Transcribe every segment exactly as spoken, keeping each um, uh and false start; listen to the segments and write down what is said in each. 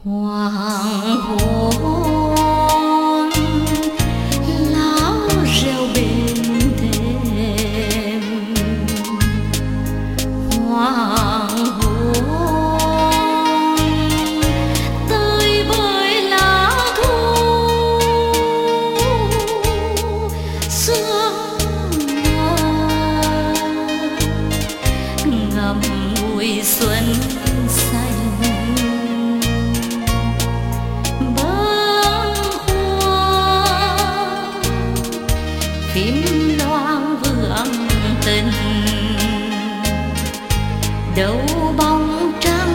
Hoàng hôn lá reo bên thềm, hoàng hôn tơi bời lá thu sương ngậm ngùi xuân xanh. Phim loang vương tình đâu bóng trăng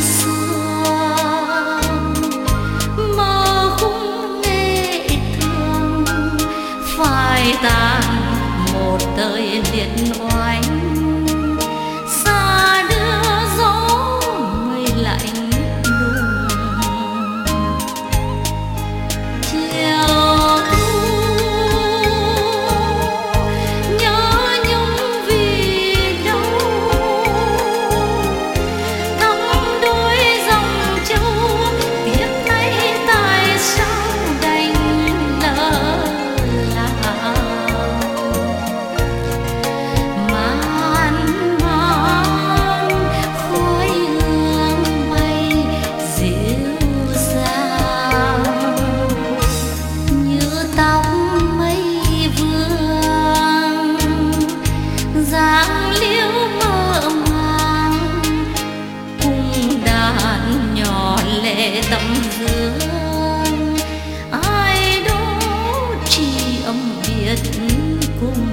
xưa, mơ khung nghệ thương phai tàn một thời liệt oanh. Xa đưa gió mây lạnh lùng chiều dáng liễu mơ màng cùng đàn nhỏ lệ tấm dương. Ai đó tri âm biệt cùng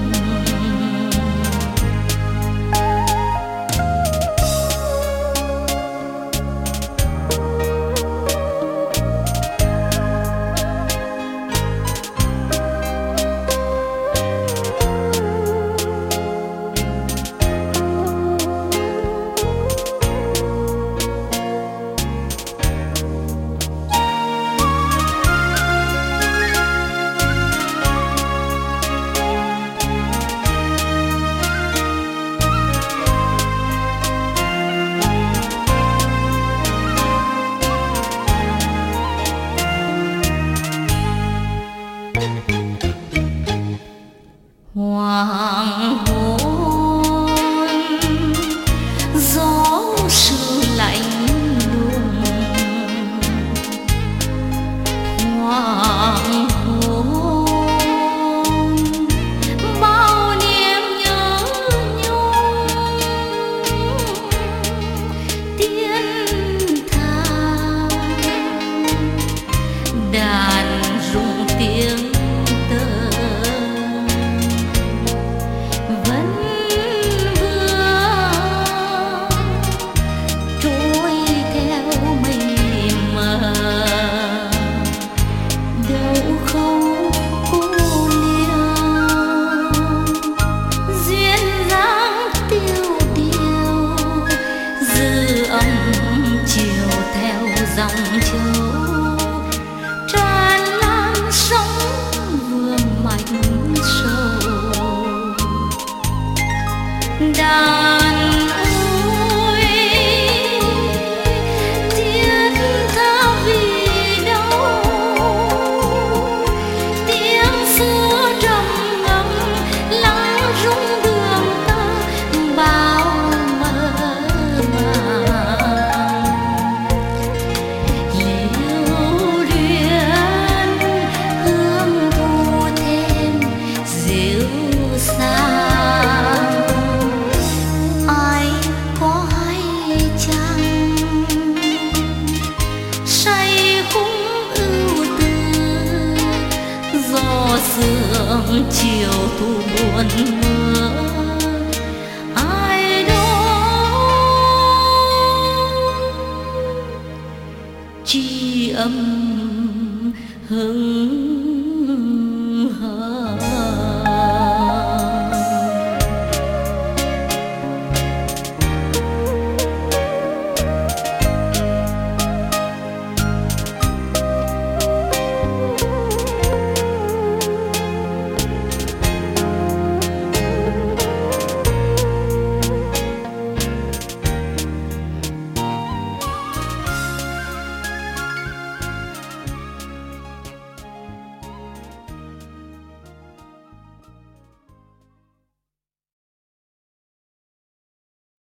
hoàng hôn gió sương lạnh lùng. Hoàng hôn bao niềm nhớ nhung tiếng than đàn rung tiếng dòng châu tràn lan sóng vương mạch sâu. Đàn ôi thiết tha vì đâu, tiếng xưa trầm ngâm lắng rung đường ta bao mơ màng. Sương chiều thu buồn mưa ai đó tri âm hừng